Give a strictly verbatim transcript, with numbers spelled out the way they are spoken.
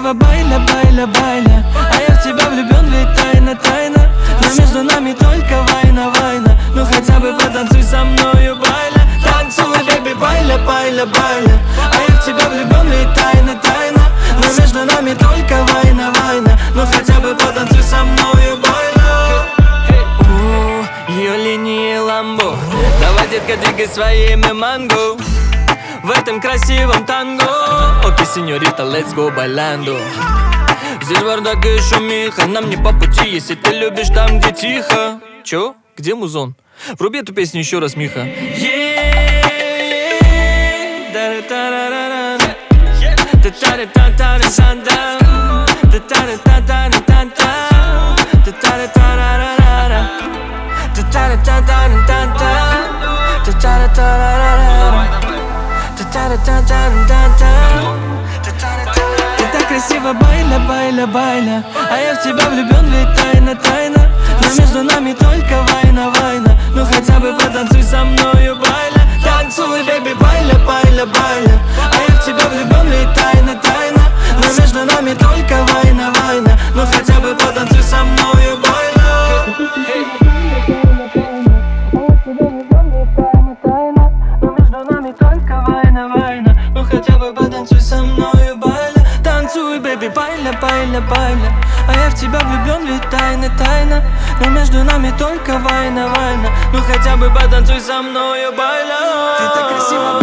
красиво, байля, байля, байля. А я в тебя влюблен, ведь тайна, тайна. Но между нами только война, война. Ну хотя бы потанцуй со мною, байля. Танцуй, бэби, байля, байля, байля. А я в тебя влюблен, ведь тайна, тайна. Но между нами только война, война. Ну хотя бы потанцуй со мною, байля. Ее линии ламбо. Давай, детка, двигай своими манго в этом красивом танго. Окей, сеньорита, let's go bailando. Здесь бардак и шумиха, нам не по пути, если ты любишь там, где тихо. Чё? Где музон? Вруби эту песню еще раз, Миха. Ты так красиво, байля, байля, байля. А я в тебя влюблен, ведь тайна, тайна. Но между нами только война, война. Ну хотя бы потанцуй со мною, байля. Танцуй, бэби, байля, байля, байля. А я в тебя влюблен, ведь тайна, тайна. Но между нами только война, война. Ну хотя бы потанцуй со мною, байля. Байля, байля, байля. А я в тебя влюблен, ведь тайна, тайна. Но между нами только война, война. Ну хотя бы потанцуй со мною, байля. Ты так красиво,